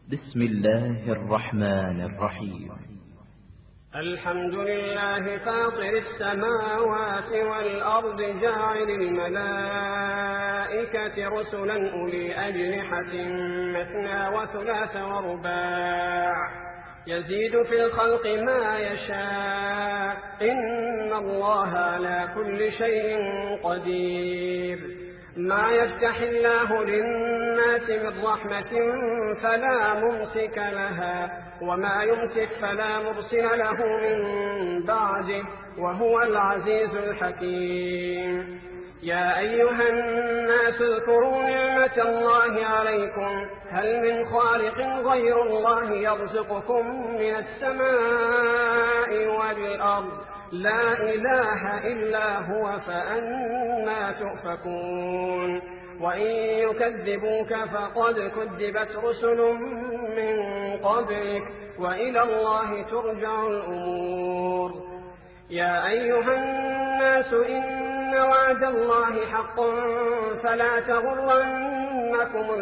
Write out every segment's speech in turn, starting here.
بسم الله الرحمن الرحيم. الحمد لله فاطر السماوات والأرض جاعل الملائكة رسلا أولي أجنحة مثنى وثلاث ورباع يزيد في الخلق ما يشاء إن الله على كل شيء قدير. ما يفتح الله للناس من رحمة فلا ممسك لها وما يمسك فلا مرسل له من بعده وهو العزيز الحكيم. يا أيها الناس اذكروا نعمة الله عليكم هل من خالق غير الله يرزقكم من السماء والأرض لا إله إلا هو فأنى تؤفكون. وإن يكذبوك فقد كذبت رسل من قبلك وإلى الله ترجع الأمور. يا أيها الناس إن وعد الله حق فلا تغرنكم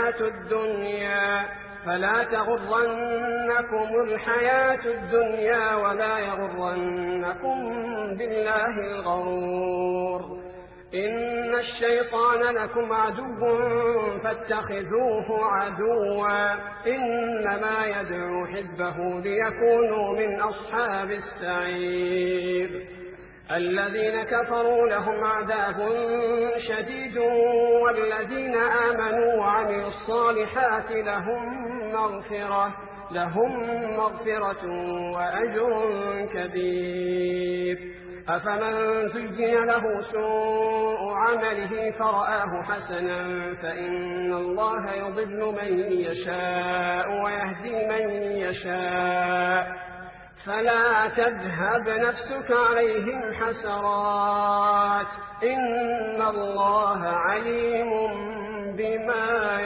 الحياة الدنيا ولا يغرنكم بالله الغرور. إن الشيطان لكم عدو فاتخذوه عدوا إنما يدعو حزبه ليكونوا من أصحاب السعير. الذين كفروا لهم عذاب شديد والذين آمنوا وعملوا الصالحات لهم مغفرة وأجر كبير. أفمن زين له سوء عمله فرآه حسنا فإن الله يضل من يشاء ويهدي من يشاء فلا تذهب نفسك عليهم حسرات إن الله عليم بما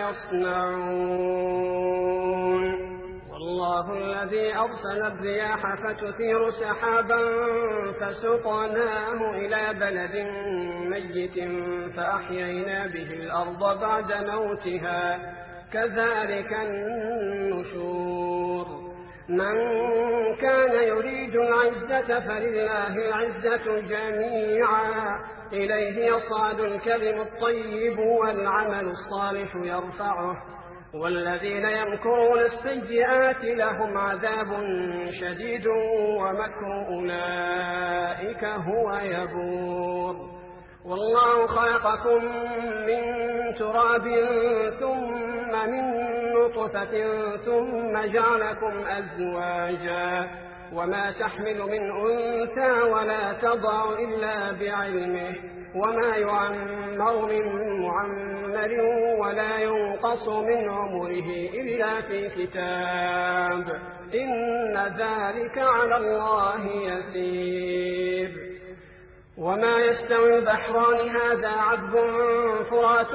يصنعون. والله الذي أرسل الرياح فتثير سحابا فسقناه إلى بلد ميت فأحيينا به الأرض بعد موتها كذلك النشور. من كان يريد العزة فلله العزة جميعا إليه يصعد الكلم الطيب والعمل الصالح يرفعه والذين يمكرون السيئات لهم عذاب شديد ومكر أولئك هو يبور. والله خلقكم من تراب ثم من نطفة ثم جعلكم أزواجا وما تحمل من أنثى ولا تضع إلا بعلمه وما يعمر من معمر ولا ينقص من عمره إلا في كتاب إن ذلك على الله يسير. وما يستوي البحران هذا عذب فرات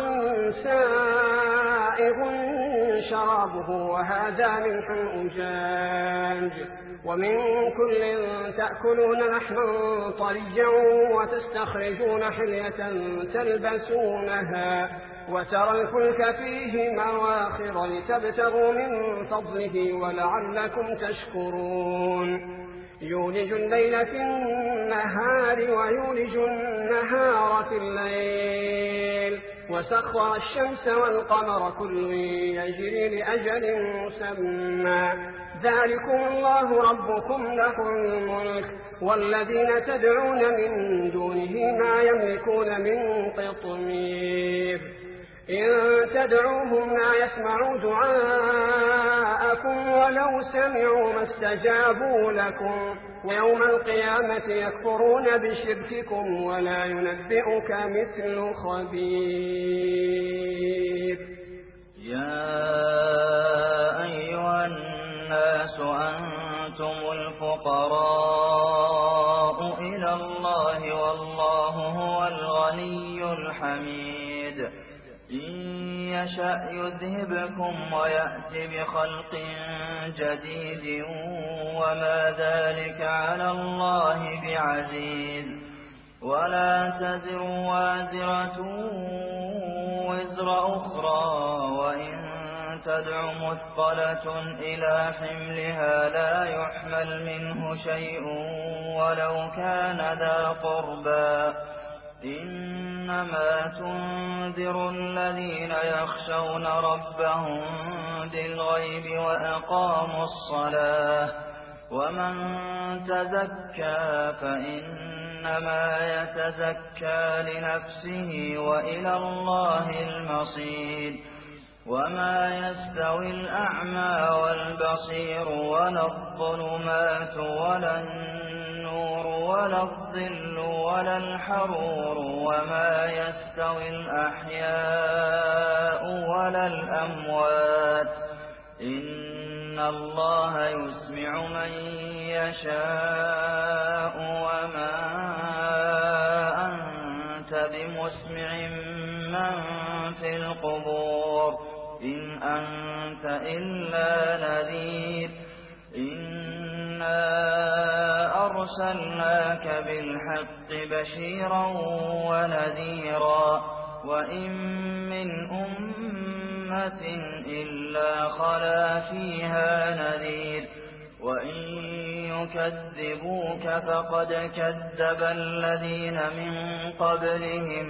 سائغ شرابه وهذا ملح أجاج ومن كل تأكلون لحما طريا وتستخرجون حلية تلبسونها وترى الفلك فيه مواخر لتبتغوا من فضله ولعلكم تشكرون. يولج الليل في النهار ويولج النهار في الليل وسخر الشمس والقمر كل يجري لأجل مسمى ذلكم الله ربكم له الملك والذين تدعون من دونه ما يملكون من قطمير. إن تدعوهم لا يسمعوا دعاءكم ولو سمعوا ما استجابوا لكم ويوم القيامة يكفرون بشرككم ولا ينبئك مثل خبير. يا أيها الناس أنتم الفقراء إلى الله والله هو الغني الحميد. إن يشأ يذهبكم ويأتي بخلق جديد وما ذلك على الله بعزيز. ولا تزر وازرة وزر أخرى وإن تدع مثقلة إلى حملها لا يحمل منه شيء ولو كان ذا قربى إنما تنذر الذين يخشون ربهم بالغيب وأقاموا الصلاة ومن تزكى فإنما يتزكى لنفسه وإلى الله المصير وما يستوي الأعمى والبصير ولا الظلمات ولا النور ولا الظل ولا الحرور وما يستوي الأحياء ولا الأموات إن الله يسمع من يشاء وما أنت بمسمع من في القبور إن أنت إلا نذير إنا أرسلناك بالحق بشيرا ونذيرا وإن من أمة إلا خلا فيها نذير وإن يكذبوك فقد كذب الذين من قبلهم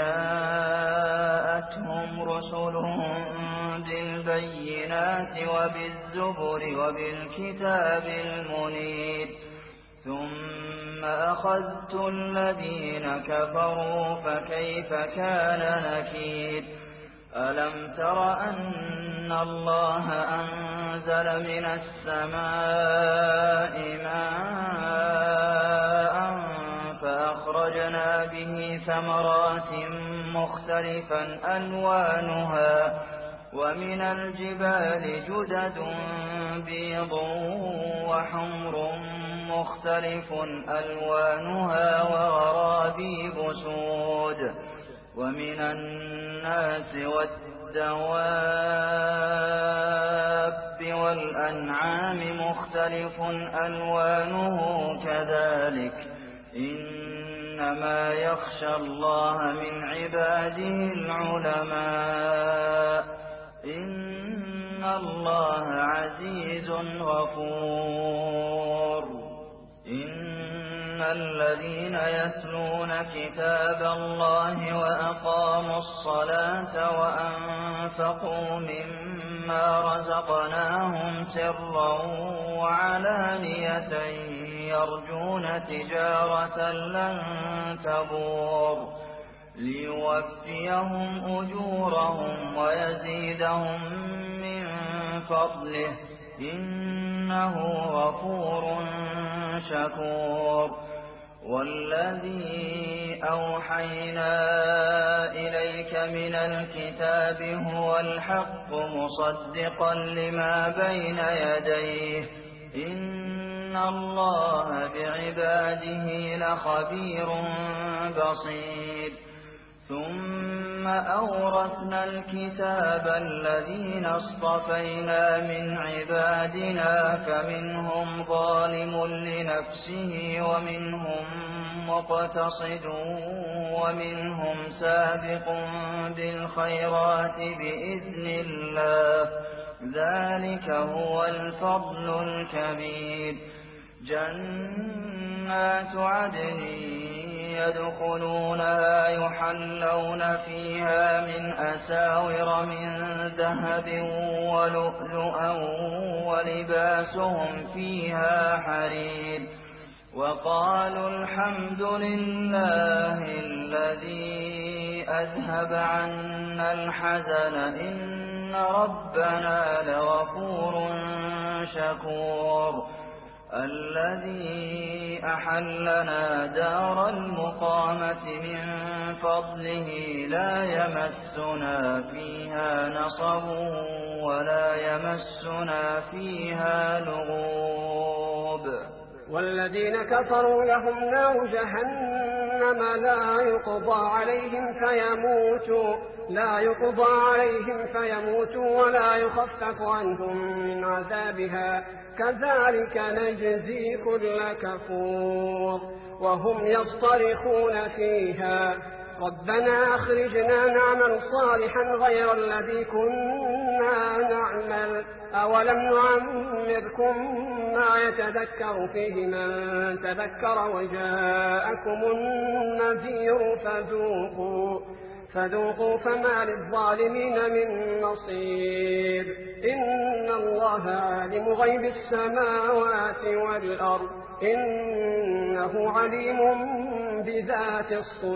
جاءتهم رسلهم بالبينات وبالزبر وبالكتاب المنير ثم أخذت الذين كفروا فكيف كان نكير ألم تر أن الله أنزل من السماء ماء فأخرجنا به ثمرات مختلفا ألوانها ومن الجبال جدد بيض وحمر مختلف ألوانها وغرابيب سود ومن الناس والدواب والأنعام مختلف ألوانه كذلك إنما يخشى الله من عباده العلماء إن الله عزيز غفور إن الذين يتلون كتاب الله وأقاموا الصلاة وأنفقوا مما رزقناهم سرا وعلانية يرجون تجارة لن تبور ليوفيهم أجورهم ويزيدهم من فضله إنه غفور شكور والذي أوحينا إليك من الكتاب هو الحق مصدقا لما بين يديه إن الله بعباده لخبير بصير ثم أورثنا الكتاب الذين اصطفينا من عبادنا فمنهم ظالم لنفسه ومنهم مقتصد ومنهم سابق بالخيرات بإذن الله ذلك هو الفضل الكبير جنات عدن يدخلونها يحلون فيها من أساور من ذهب ولؤلؤا ولباسهم فيها حرير وقالوا الحمد لله الذي أذهب عنا الحزن إن ربنا لغفور شكور الذي أحلنا دار المقامة من فضله لا يمسنا فيها نصب ولا يمسنا فيها لغوب والذين كفروا لهم نار جهنم لا يقضى عليهم فيموتوا ولا يخفف عنهم من عذابها كذلك نجزي كل كفور وهم يصطرخون فيها ربنا أخرجنا نعمل صالحا غير الذي كنا نعمل أولم نعمركم ما يتذكر فيه من تذكر وجاءكم النذير فذوقوا فما للظالمين من نصير إن الله عالم غيب السماوات والأرض إنه عليم بذات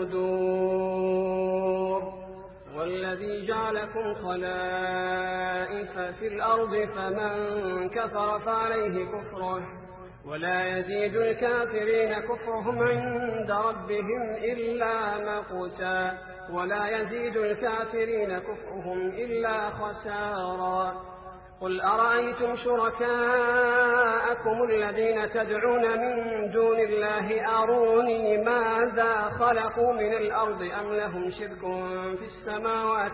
الصدور والذي جعلكم خلائف في الأرض فمن كفر فعليه كفره ولا يزيد الكافرين كفرهم عند ربهم إلا مقتا ولا يزيد الكافرين كفرهم إلا خسارا قل أرأيتم شركاءكم الذين تدعون من دون الله أروني ماذا خلقوا من الأرض أم لهم شرك في السماوات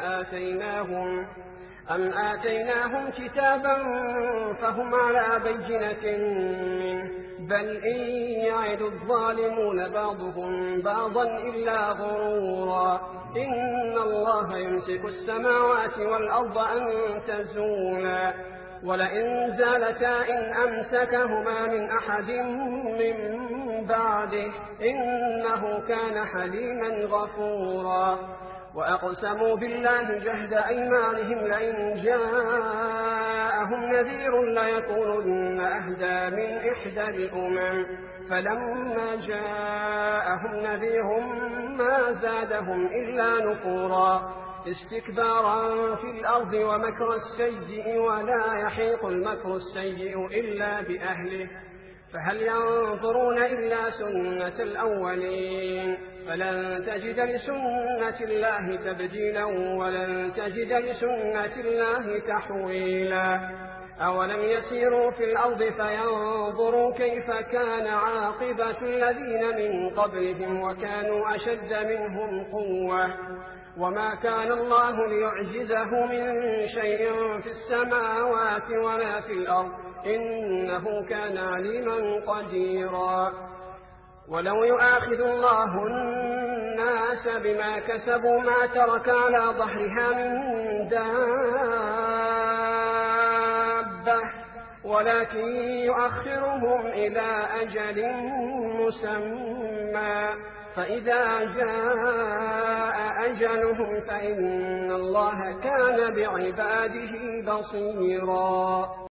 أم آتيناهم كتابا فهم على بينة منه بل إن يعد الظالمون بعضهم بعضا إلا غرورا إن الله يمسك السماوات والأرض أن تزولا ولئن زالتا إن أمسكهما من أحد من بعده إنه كان حليما غفورا وأقسموا بالله جهد أيمانهم لئن جاءهم نذير ليكونن أهدى من إحدى الأمم فلما جاءهم نذير ما زادهم إلا نفورا استكبارا في الأرض ومكر السيء ولا يحيق المكر السيء إلا بأهله فهل ينظرون إلا سنة الأولين فلن تجد لسنة الله تبديلا ولن تجد لسنة الله تحويلا أولم يسيروا في الأرض فينظروا كيف كان عاقبة الذين من قبلهم وكانوا أشد منهم قوة وما كان الله ليعجزه من شيء في السماوات ولا في الأرض إنه كان عليما قديرا ولو يؤاخذ الله الناس بما كسبوا ما ترك على ظهرها من دابة ولكن يؤخرهم إلى أجل مسمى فإذا جاء أجلهم فإن الله كان بعباده بصيرا